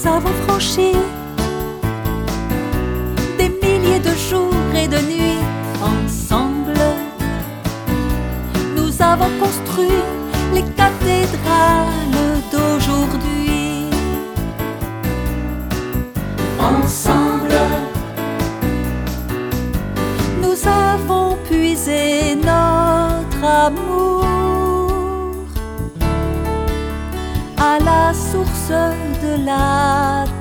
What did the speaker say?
nous avons franchi des milliers de jours et de nuits ensemble. Nous avons construit les cathédrales d'aujourd'hui. Ensemble, nous avons puisé notre amour à la source de la